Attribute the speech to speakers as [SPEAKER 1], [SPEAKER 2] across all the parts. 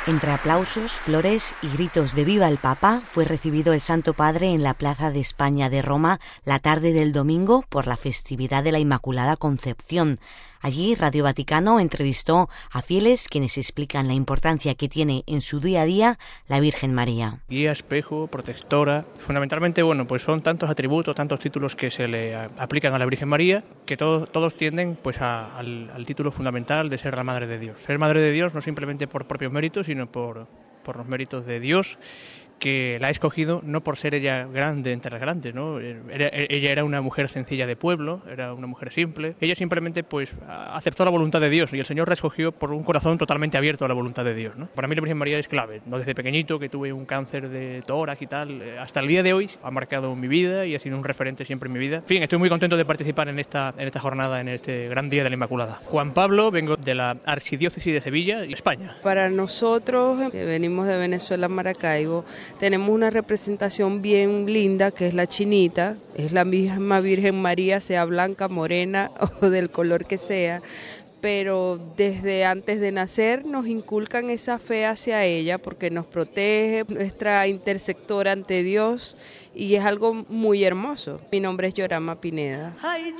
[SPEAKER 1] Entre aplausos, flores y gritos de ¡Viva el Papa! Fue recibido el Santo Padre en la Plaza de España de Roma la tarde del domingo por la festividad de la Inmaculada Concepción. Allí Radio Vaticano entrevistó a fieles quienes explican la importancia que tiene en su día a día la Virgen María.
[SPEAKER 2] Guía, espejo, protectora. Fundamentalmente, pues son tantos atributos, tantos títulos que se le aplican a la Virgen María que todos tienden pues al título fundamental de ser la Madre de Dios. Ser Madre de Dios no simplemente por propios méritos, sino por los méritos de Dios, que la ha escogido no por ser ella grande entre las grandes, ¿no? Ella era una mujer sencilla de pueblo, era una mujer simple. Ella simplemente pues aceptó la voluntad de Dios y el Señor la escogió por un corazón totalmente abierto a la voluntad de Dios, ¿no? Para mí la Virgen María es clave, ¿no? Desde pequeñito, que tuve un cáncer de tórax y tal, hasta el día de hoy ha marcado mi vida y ha sido un referente siempre en mi vida. En fin, estoy muy contento de participar en esta jornada, en este gran día de la Inmaculada. Juan Pablo, vengo de la Archidiócesis de Sevilla y España.
[SPEAKER 3] Para nosotros, que venimos de Venezuela, Maracaibo, tenemos una representación bien linda que es la chinita, es la misma Virgen María, sea blanca, morena o del color que sea, pero desde antes de nacer nos inculcan esa fe hacia ella porque nos protege, nuestra intercesora ante Dios y es algo muy hermoso. Mi nombre es Yorama Pineda. Ay,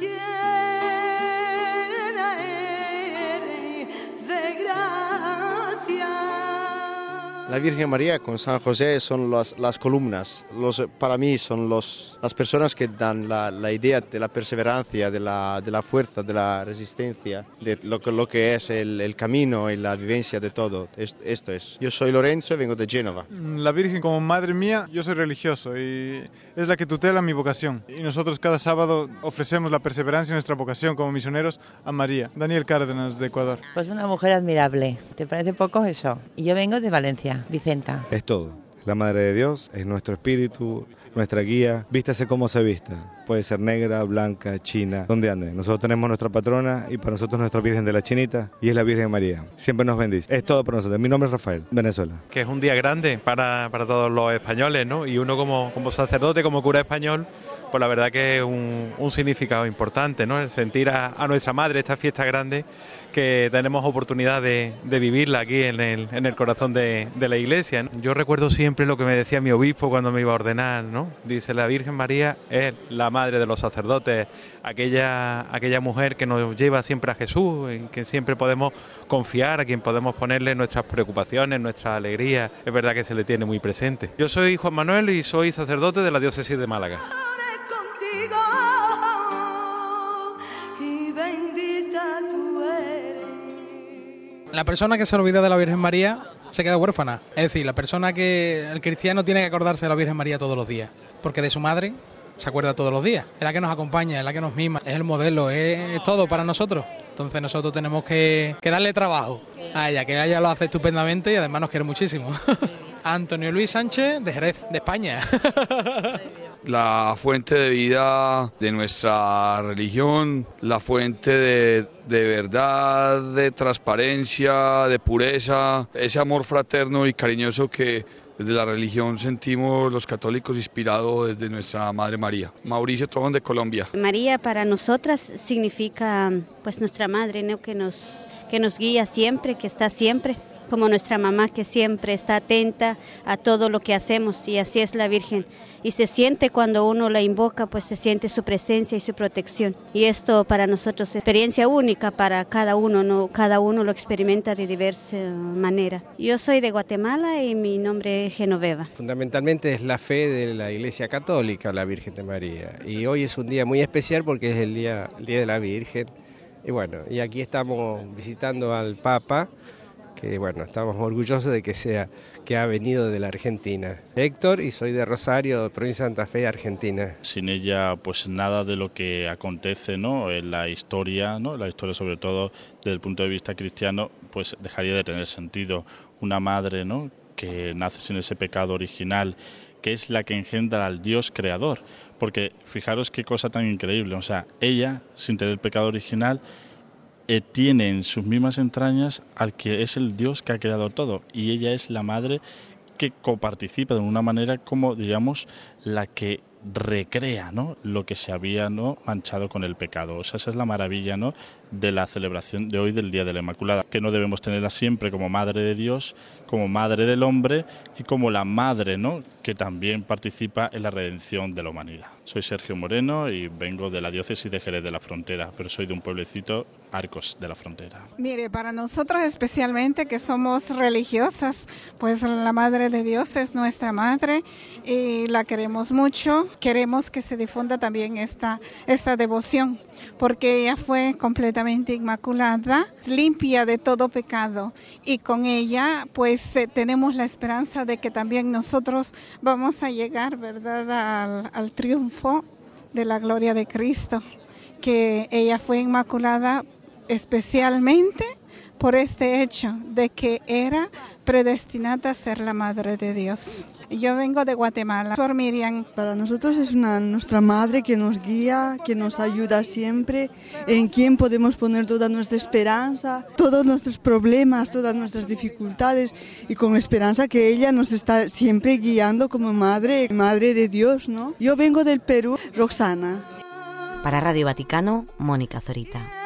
[SPEAKER 3] llena eres de gracia.
[SPEAKER 4] La Virgen María con San José son las columnas, para mí son las personas que dan la idea de la perseverancia, de la fuerza, de la resistencia, de lo que es el camino y la vivencia de todo. Esto es. Yo soy Lorenzo y vengo de Génova.
[SPEAKER 5] La Virgen como madre mía, yo soy religioso y es la que tutela mi vocación. Y nosotros cada sábado ofrecemos la perseverancia en nuestra vocación como misioneros a María. Daniel Cárdenas, de Ecuador.
[SPEAKER 6] Pues una mujer admirable. ¿Te parece poco eso? Y yo vengo de Valencia. Vicenta.
[SPEAKER 7] Es todo. La Madre de Dios es nuestro espíritu, nuestra guía. Vístase como se vista. Puede ser negra, blanca, china, donde ande. Nosotros tenemos nuestra patrona y para nosotros nuestra Virgen de la Chinita y es la Virgen María. Siempre nos bendice. Es todo para nosotros. Mi nombre es Rafael, Venezuela.
[SPEAKER 8] Que es un día grande para todos los españoles, ¿no? Y uno como sacerdote, como cura español, pues la verdad que es un significado importante, ¿no? El sentir a nuestra Madre esta fiesta grande que tenemos oportunidad de vivirla aquí en el corazón de la Iglesia, ¿no? Yo recuerdo siempre lo que me decía mi obispo cuando me iba a ordenar, ¿no? Dice, la Virgen María es la madre de los sacerdotes, aquella mujer que nos lleva siempre a Jesús, en que siempre podemos confiar, a quien podemos ponerle nuestras preocupaciones, nuestra alegría. Es verdad que se le tiene muy presente. Yo soy Juan Manuel y soy sacerdote de la diócesis de Málaga.
[SPEAKER 9] La persona que se olvida de la Virgen María se queda huérfana. Es decir, la persona que el cristiano tiene que acordarse de la Virgen María todos los días, porque de su madre se acuerda todos los días. Es la que nos acompaña, es la que nos mima, es el modelo, es todo para nosotros. Entonces nosotros tenemos que darle trabajo a ella, que ella lo hace estupendamente y además nos quiere muchísimo. Antonio Luis Sánchez, de Jerez, de España.
[SPEAKER 10] La fuente de vida de nuestra religión, la fuente de verdad, de transparencia, de pureza, ese amor fraterno y cariñoso que desde la religión sentimos los católicos, inspirado desde nuestra Madre María. Mauricio Tobón, de Colombia.
[SPEAKER 11] María para nosotras significa pues nuestra madre, ¿no? que nos guía siempre, que está siempre, como nuestra mamá que siempre está atenta a todo lo que hacemos, y así es la Virgen. Y se siente cuando uno la invoca, pues se siente su presencia y su protección. Y esto para nosotros es experiencia única para cada uno, ¿no? Cada uno lo experimenta de diversa manera. Yo soy de Guatemala y mi nombre es Genoveva.
[SPEAKER 12] Fundamentalmente es la fe de la Iglesia Católica, la Virgen de María. Y hoy es un día muy especial porque es el día de la Virgen. Y bueno, y aquí estamos visitando al Papa, que bueno, estamos orgullosos de que ha venido de la Argentina. Héctor, y soy de Rosario, provincia de Santa Fe, Argentina.
[SPEAKER 13] Sin ella, pues nada de lo que acontece, ¿no? En la historia, ¿no? La historia, sobre todo desde el punto de vista cristiano, pues dejaría de tener sentido. Una madre, ¿no? Que nace sin ese pecado original, que es la que engendra al Dios creador. Porque fijaros qué cosa tan increíble, o sea, ella, sin tener el pecado original, tiene en sus mismas entrañas al que es el Dios que ha creado todo, y ella es la madre que coparticipa de una manera como, digamos, la que recrea, ¿no? Lo que se había, ¿no? manchado con el pecado. O sea, esa es la maravilla, ¿no? de la celebración de hoy del Día de la Inmaculada, que no debemos tenerla siempre como Madre de Dios, como Madre del hombre y como la Madre, ¿no?, que también participa en la redención de la humanidad. Soy Sergio Moreno y vengo de la diócesis de Jerez de la Frontera, pero soy de un pueblecito, Arcos de la Frontera.
[SPEAKER 14] Mire, para nosotros especialmente que somos religiosas, pues la Madre de Dios es nuestra Madre y la queremos mucho. Queremos que se difunda también esta devoción, porque ella fue completamente inmaculada, limpia de todo pecado, y con ella pues tenemos la esperanza de que también nosotros vamos a llegar, ¿verdad?, al triunfo de la gloria de Cristo, que ella fue inmaculada especialmente por este hecho de que era predestinada a ser la Madre de Dios. Yo vengo de Guatemala, por Miriam.
[SPEAKER 15] Para nosotros es nuestra madre que nos guía, que nos ayuda siempre, en quien podemos poner toda nuestra esperanza, todos nuestros problemas, todas nuestras dificultades, y con esperanza que ella nos está siempre guiando como madre de Dios, ¿no? Yo vengo del Perú, Roxana.
[SPEAKER 1] Para Radio Vaticano, Mónica Zorita.